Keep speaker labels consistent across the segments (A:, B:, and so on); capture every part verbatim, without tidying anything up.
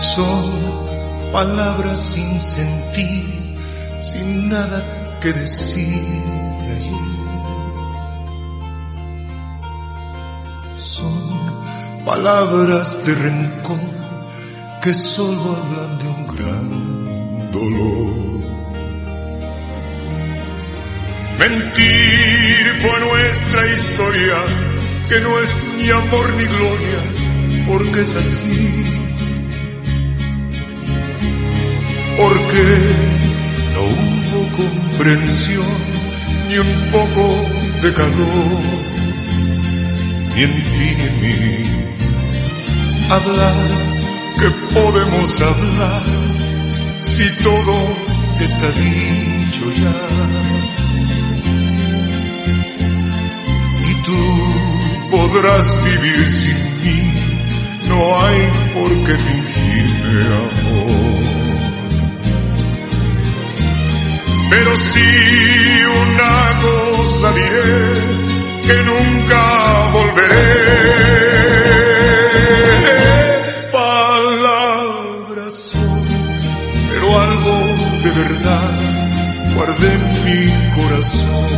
A: Son palabras sin sentir, sin nada que decir ayer. Son palabras de rencor que solo hablan de un gran dolor. Mentir fue nuestra historia, que no es ni amor ni gloria, porque es así. Porque no hubo comprensión, ni un poco de calor, ni en ti ni en mí. Hablar, que podemos hablar, si todo está dicho ya. Y tú podrás vivir sin mí, no hay por qué fingirme amor. Pero sí una cosa diré, que nunca volveré. Palabras son, pero algo de verdad guardé en mi corazón.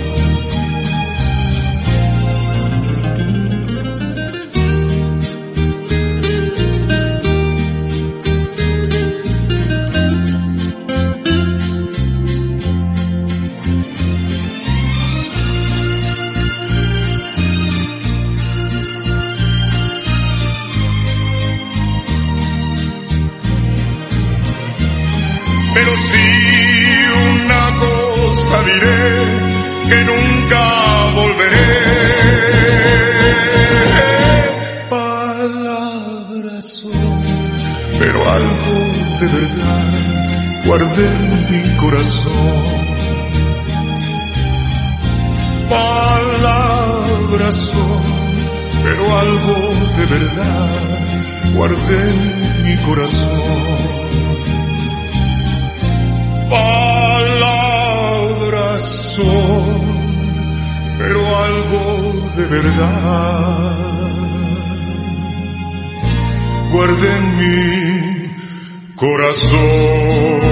A: Pero sí una cosa diré, que nunca volveré. Palabras son, pero algo de verdad guardé en mi corazón. Palabras son, pero algo de verdad guardé en mi corazón. Palabras son, pero algo de verdad guardé en mi corazón.